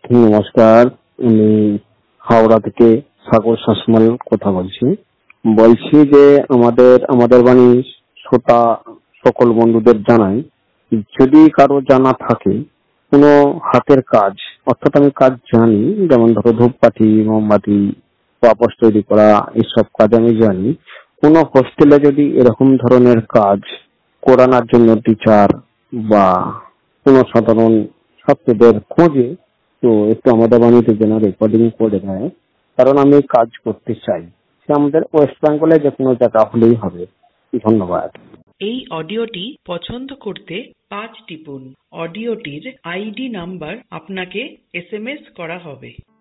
নমস্কার, আমি হাওড়া থেকে সাগর শাসমল কথা বলছি যে আমাদের বাণী শ্রোতা সকল বন্ধুদের জানাই, যদি কারো জানা থাকে কোনো হাতের কাজ, অর্থাৎ আমি কাজ জানি, যেমন ধরো ধূপকাঠি, মোমবাতি, পাপোশ তৈরি করা, এসব কাজ আমি জানি। কোনো হোস্টেলে যদি এরকম ধরনের কাজ করানোর জন্য টিচার বা কোনো সাধারণ ছাত্রদের খোঁজে, তো একটু আমাদের বাণীতে যেন রেকর্ডিং করে দেয়, কারণ আমি কাজ করতে চাই। সে আমাদের ওয়েস্ট বেঙ্গলে যে কোনো জায়গা হলেই হবে। ধন্যবাদ। এই অডিওটি পছন্দ করতে 5 টিপুন। অডিওটির আইডি নাম্বার আপনাকে SMS করা হবে।